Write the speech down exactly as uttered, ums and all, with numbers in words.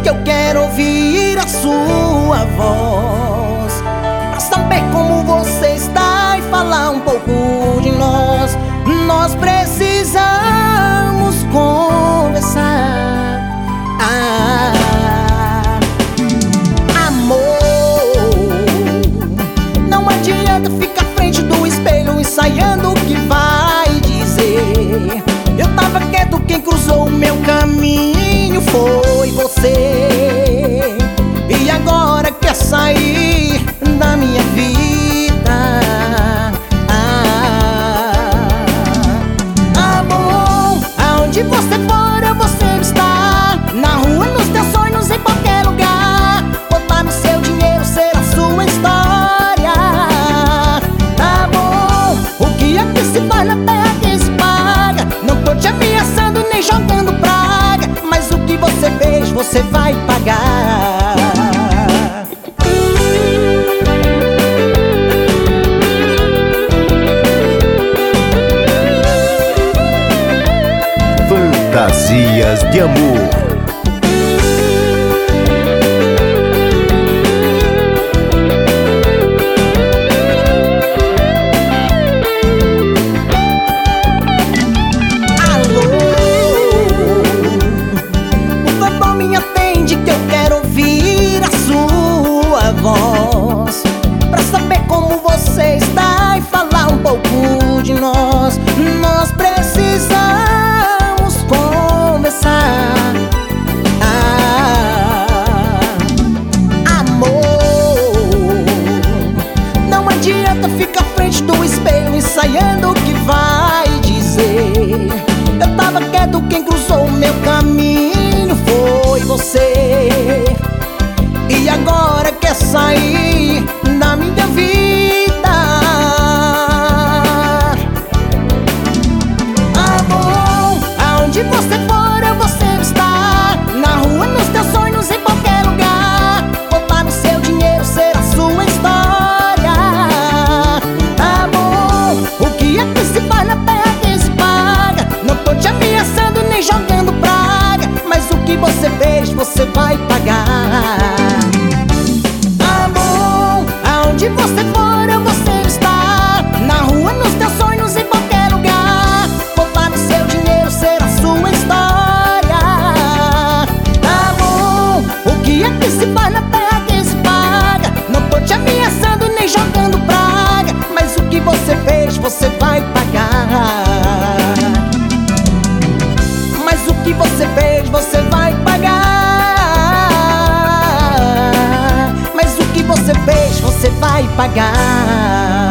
que eu quero ouvir a sua voz, pra saber como você está e falar um pouco de nós. Nós precisamos conversar. Ah, amor, não adianta ficar à frente do espelho ensaiando o que vai dizer. Eu tava quieto, quem cruzou o meu caminho foi você. E agora quer sair da minha vida. Ah, amor, aonde você for eu vou sempre estar. Na rua, nos teus sonhos, em qualquer lugar. Botar no seu dinheiro, ser a sua história. Amor, o que é que se faz na terra que se paga? Não tô te ameaçando nem jogando praga, mas o que você fez, você vai pagar. Fantasias de amor. Pra saber como você está e falar um pouco de nós. Nós precisamos conversar. Ah, amor, não adianta ficar à frente do espelho ensaiando o que vai dizer. Eu tava quieto, quem cruzou o meu caminho foi você. E agora quer sair da minha vida. Amor, aonde você for eu vou sempre estar. Na rua, nos teus sonhos, em qualquer lugar. Botar no seu dinheiro, ser a sua história. Amor, o que é que se faz na terra que se paga? Não tô te ameaçando nem jogando praga, mas o que você fez, você vai pagar. Onde você for eu vou sempre estar. Na rua, nos teus sonhos, em qualquer lugar. Botar no seu dinheiro, ser a sua história. Amor, o que é que se faz na terra que se paga? Não tô te ameaçando nem jogando praga, mas o que você fez, você vai pagar. Mas o que você fez, você vai pagar. Mas o que você fez, você vai pagar.